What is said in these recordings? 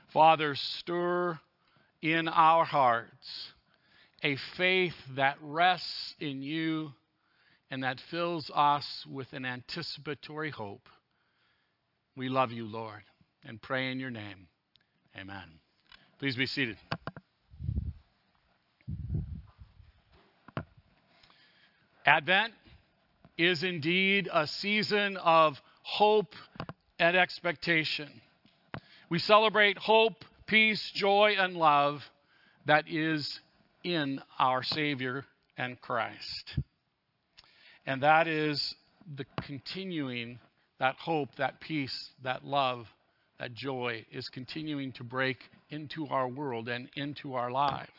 Father, stir in our hearts a faith that rests in you and that fills us with an anticipatory hope. We love you, Lord, and pray in your name. Amen. Please be seated. Advent is indeed a season of hope and expectation. We celebrate hope, peace, joy, and love that is in our Savior and Christ. And that is the continuing, that hope, that peace, that love, that joy is continuing to break into our world and into our lives.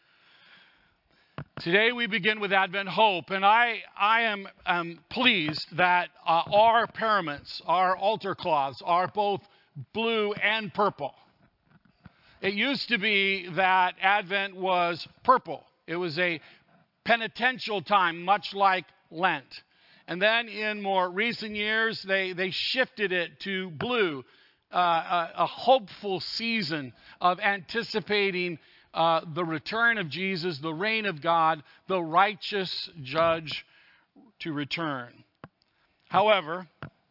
Today we begin with Advent Hope, and I am pleased that our paraments, our altar cloths, are both blue and purple. It used to be that Advent was purple. It was a penitential time, much like Lent. And then in more recent years, they shifted it to blue, a hopeful season of anticipating the return of Jesus, the reign of God, the righteous judge to return. However,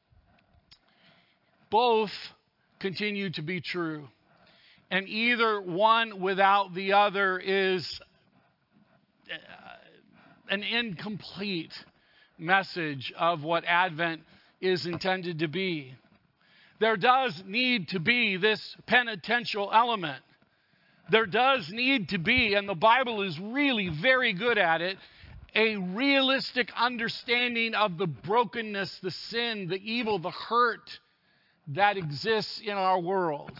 both continue to be true. And either one without the other is an incomplete message of what Advent is intended to be. There does need to be this penitential element. There does need to be, and the Bible is really very good at it, a realistic understanding of the brokenness, the sin, the evil, the hurt that exists in our world.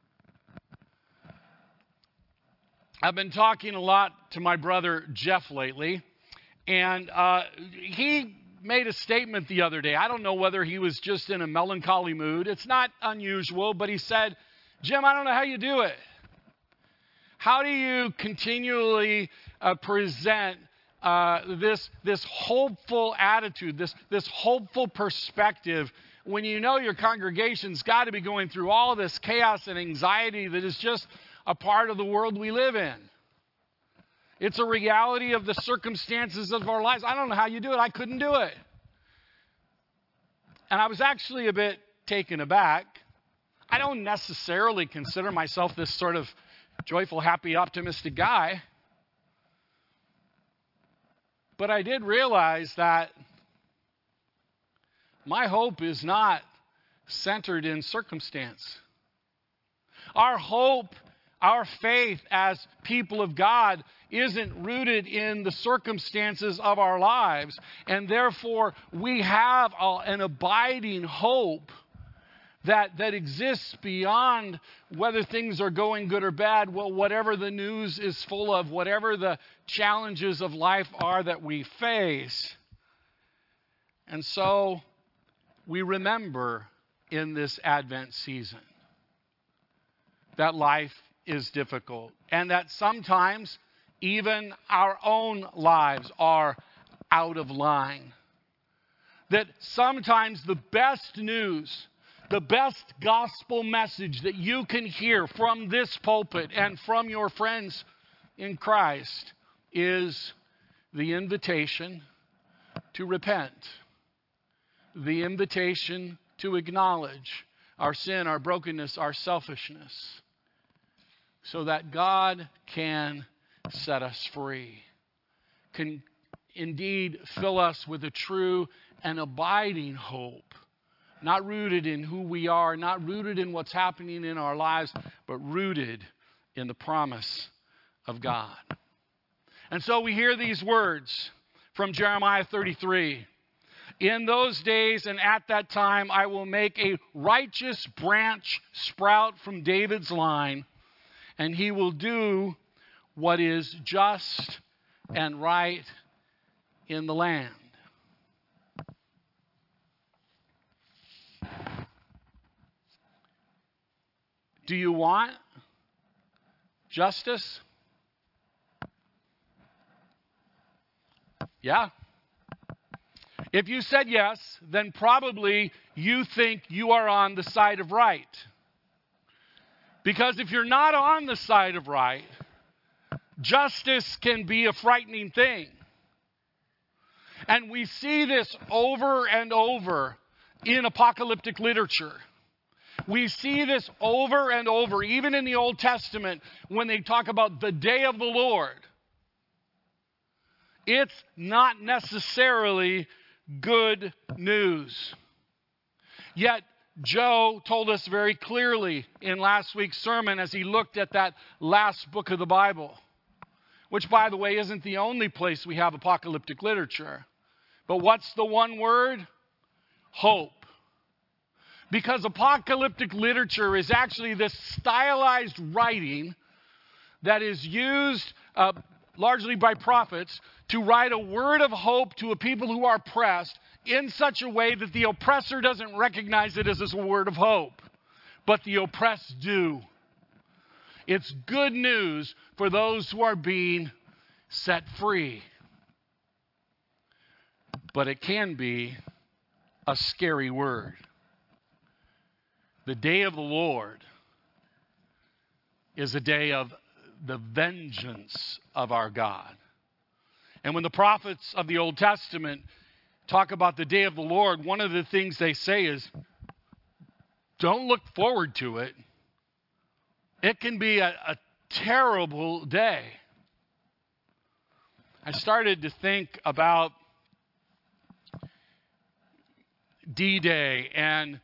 I've been talking a lot to my brother Jeff lately, and he made a statement the other day. I don't know whether he was just in a melancholy mood. It's not unusual, but he said, "Jim, I don't know how you do it. How do you continually present this hopeful attitude, this hopeful perspective, when you know your congregation's got to be going through all this chaos and anxiety that is just a part of the world we live in? It's a reality of the circumstances of our lives. I don't know how you do it. I couldn't do it." And I was actually a bit taken aback. I don't necessarily consider myself this sort of joyful, happy, optimistic guy. But I did realize that my hope is not centered in circumstance. Our hope, our faith as people of God isn't rooted in the circumstances of our lives. And therefore, we have an abiding hope that exists beyond whether things are going good or bad. Well, whatever the news is full of, whatever the challenges of life are that we face. And so we remember in this Advent season that life is difficult and that sometimes even our own lives are out of line. That sometimes the best news, the best gospel message that you can hear from this pulpit and from your friends in Christ is the invitation to repent, the invitation to acknowledge our sin, our brokenness, our selfishness, so that God can set us free, can indeed fill us with a true and abiding hope. Not rooted in who we are, not rooted in what's happening in our lives, but rooted in the promise of God. And so we hear these words from Jeremiah 33. "In those days and at that time, I will make a righteous branch sprout from David's line, and he will do what is just and right in the land." Do you want justice? Yeah. If you said yes, then probably you think you are on the side of right. Because if you're not on the side of right, justice can be a frightening thing. And we see this over and over in apocalyptic literature. We see this over and over, even in the Old Testament, when they talk about the day of the Lord. It's not necessarily good news. Yet, Joe told us very clearly in last week's sermon as he looked at that last book of the Bible, which, by the way, isn't the only place we have apocalyptic literature. But what's the one word? Hope. Because apocalyptic literature is actually this stylized writing that is used largely by prophets to write a word of hope to a people who are oppressed in such a way that the oppressor doesn't recognize it as a word of hope, but the oppressed do. It's good news for those who are being set free. But it can be a scary word. The day of the Lord is a day of the vengeance of our God. And when the prophets of the Old Testament talk about the day of the Lord, one of the things they say is, don't look forward to it. It can be a terrible day. I started to think about D-Day and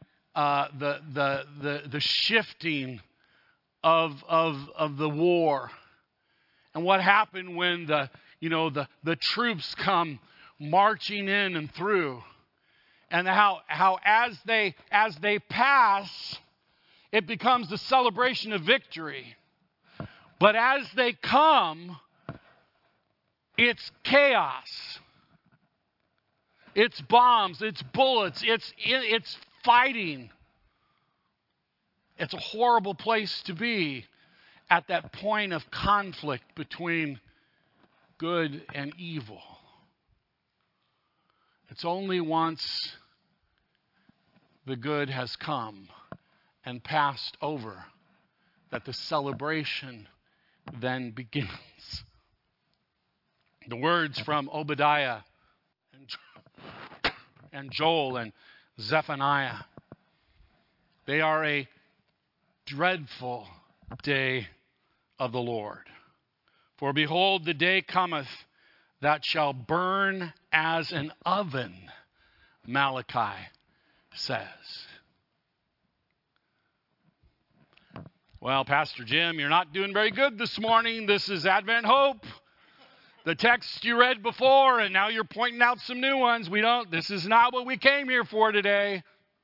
the shifting of the war, and what happened when the troops come marching in and through, and how as they pass, it becomes a celebration of victory, but as they come, it's chaos. It's bombs, it's bullets, it's fighting. It's a horrible place to be at that point of conflict between good and evil. It's only once the good has come and passed over that the celebration then begins. The words from Obadiah and Joel and Zephaniah, they are a dreadful day of the Lord. For behold, the day cometh that shall burn as an oven, Malachi says. Well, Pastor Jim, you're not doing very good this morning. This is Advent Hope. The text you read before, and now you're pointing out some new ones. This is not what we came here for today.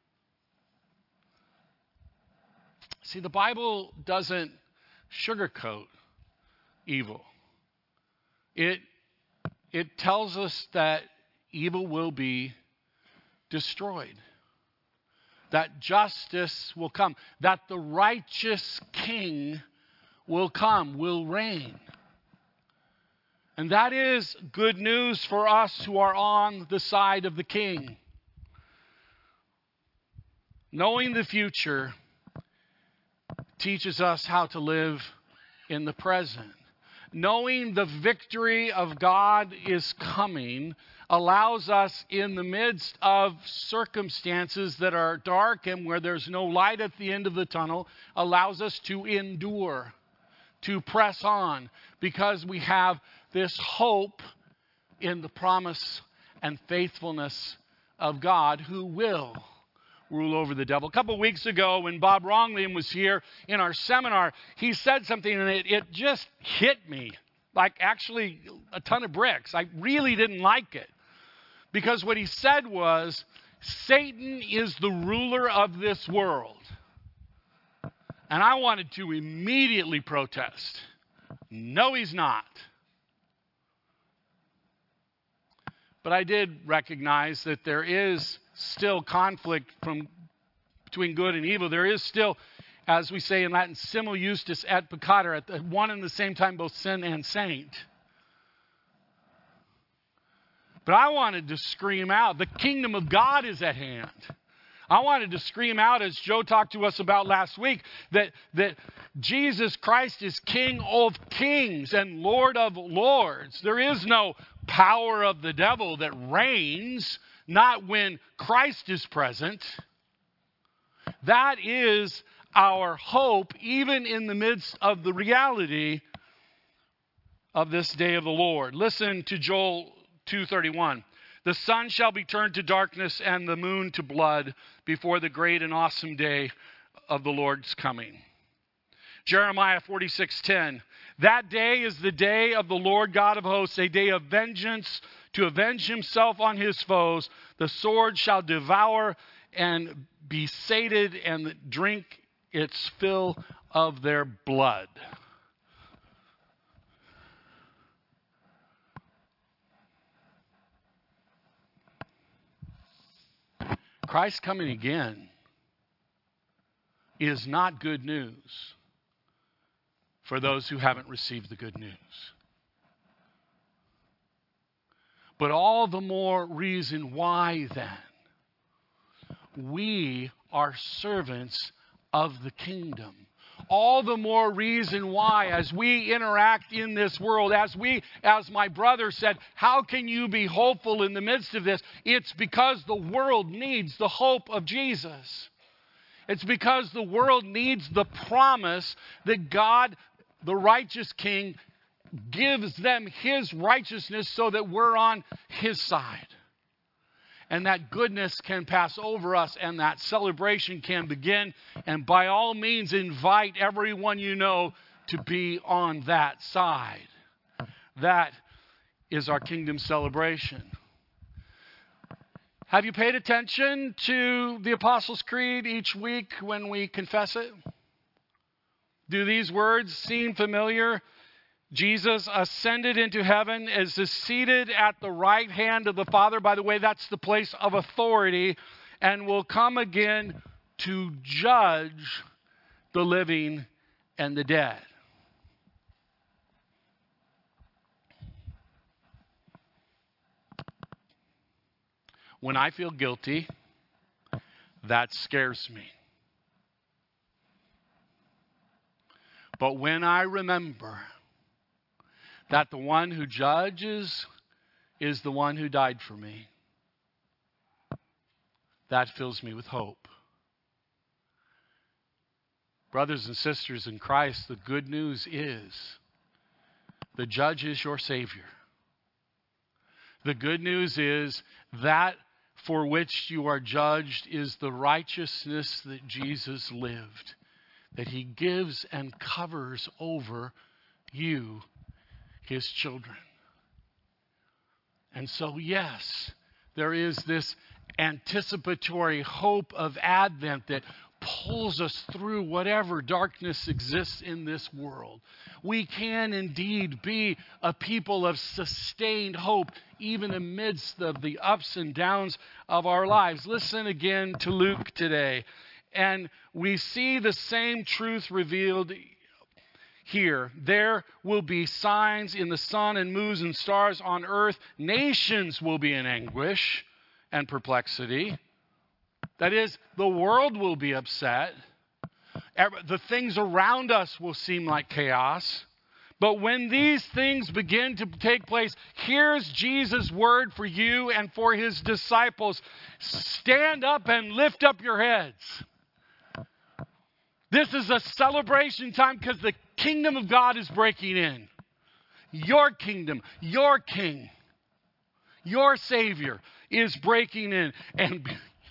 See, the Bible doesn't sugarcoat evil. It tells us that evil will be destroyed, that justice will come, that the righteous king will come, will reign. And that is good news for us who are on the side of the king. Knowing the future teaches us how to live in the present. Knowing the victory of God is coming allows us, in the midst of circumstances that are dark and where there's no light at the end of the tunnel, allows us to endure, to press on, because we have this hope in the promise and faithfulness of God, who will rule over the devil. A couple of weeks ago, when Bob Ronglian was here in our seminar, he said something, and it just hit me like actually a ton of bricks. I really didn't like it, because what he said was, Satan is the ruler of this world. And I wanted to immediately protest. No, he's not. But I did recognize that there is still conflict between good and evil. There is still, as we say in Latin, simul justus et peccator, at the one and the same time both sin and saint. But I wanted to scream out, the kingdom of God is at hand. I wanted to scream out, as Joe talked to us about last week, that Jesus Christ is King of kings and Lord of lords. There is no power of the devil that reigns, not when Christ is present. That is our hope, even in the midst of the reality of this day of the Lord. Listen to Joel 2:31. The sun shall be turned to darkness and the moon to blood before the great and awesome day of the Lord's coming. Jeremiah 46:10. That day is the day of the Lord God of hosts, a day of vengeance, to avenge himself on his foes. The sword shall devour and be sated and drink its fill of their blood. Christ coming again is not good news for those who haven't received the good news. But all the more reason why then we are servants of the kingdom. All the more reason why, as we interact in this world, as my brother said, how can you be hopeful in the midst of this? It's because the world needs the hope of Jesus. It's because the world needs the promise that God, the righteous King, gives them his righteousness so that we're on his side. And that goodness can pass over us and that celebration can begin. And by all means, invite everyone you know to be on that side. That is our kingdom celebration. Have you paid attention to the Apostles' Creed each week when we confess it? Do these words seem familiar? Jesus ascended into heaven, is seated at the right hand of the Father. By the way, that's the place of authority, and will come again to judge the living and the dead. When I feel guilty, that scares me. But when I remember that the one who judges is the one who died for me, that fills me with hope. Brothers and sisters in Christ, the good news is the judge is your Savior. The good news is that for which you are judged is the righteousness that Jesus lived, that he gives and covers over you, his children. And so, yes, there is this anticipatory hope of Advent that pulls us through whatever darkness exists in this world. We can indeed be a people of sustained hope, even amidst the ups and downs of our lives. Listen again to Luke today. And we see the same truth revealed here. There will be signs in the sun and moons and stars on earth. Nations will be in anguish and perplexity. That is, the world will be upset. The things around us will seem like chaos. But when these things begin to take place, here's Jesus' word for you and for his disciples. Stand up and lift up your heads. This is a celebration time because the kingdom of God is breaking in. Your kingdom, your king, your Savior is breaking in. And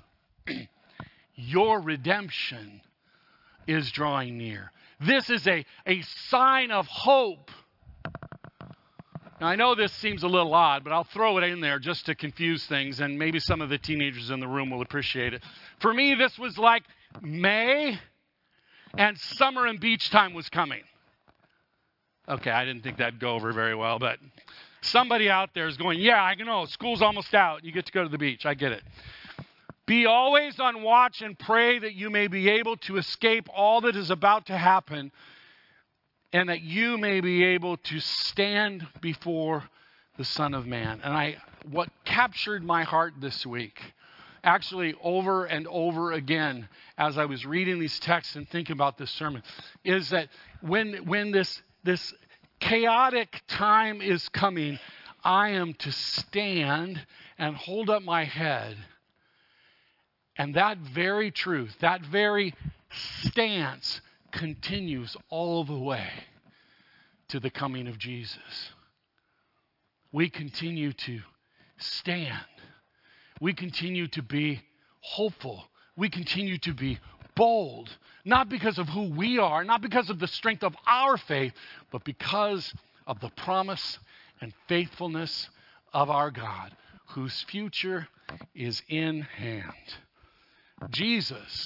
your redemption is drawing near. This is a sign of hope. Now, I know this seems a little odd, but I'll throw it in there just to confuse things, and maybe some of the teenagers in the room will appreciate it. For me, this was like May, and summer and beach time was coming. Okay, I didn't think that'd go over very well, but somebody out there is going, yeah, I know, school's almost out. You get to go to the beach. I get it. Be always on watch and pray that you may be able to escape all that is about to happen and that you may be able to stand before the Son of Man. And what captured my heart this week actually over and over again as I was reading these texts and thinking about this sermon, is that when this chaotic time is coming, I am to stand and hold up my head. And that very truth, that very stance continues all the way to the coming of Jesus. We continue to stand. We continue to be hopeful. We continue to be bold, not because of who we are, not because of the strength of our faith, but because of the promise and faithfulness of our God, whose future is in hand. Jesus,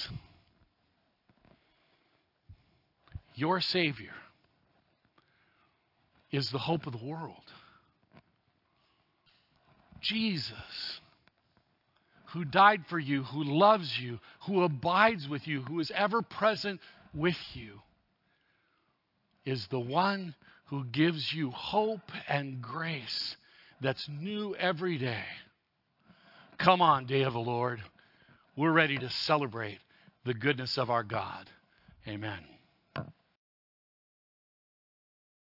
your Savior, is the hope of the world. Jesus, who died for you, who loves you, who abides with you, who is ever present with you, is the one who gives you hope and grace that's new every day. Come on, day of the Lord. We're ready to celebrate the goodness of our God. Amen.